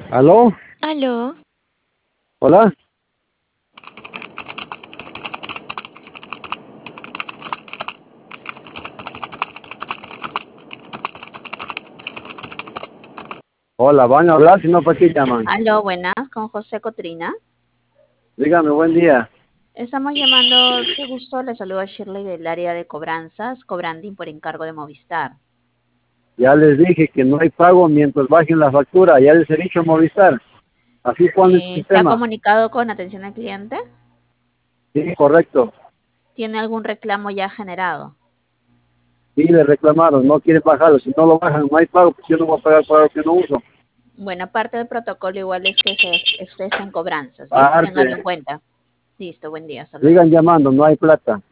¿Aló? Aló, ¿Hola? Hola, van a hablar, si no, ¿para qué llaman? aló, buenas, con José Cotrina. Dígame, buen día. Estamos llamando, qué gusto, le saludo a Shirley del área de cobranzas, Cobranding por encargo de Movistar. Ya les dije que no hay pago mientras bajen la factura. Ya les he dicho a Movistar. Así pone el ¿Se ha sistema. comunicado con atención al cliente? Sí, correcto. ¿Tiene algún reclamo ya generado? Sí, le reclamaron, no quieren bajarlo. Si no lo bajan, no hay pago, pues yo no voy a pagar por algo que no uso. Bueno, parte del protocolo igual es que usted está en cobranzas, ¿listo? Téngalo en Aparte, cuenta. Listo, buen día, hasta luego. sigan llamando, no hay plata.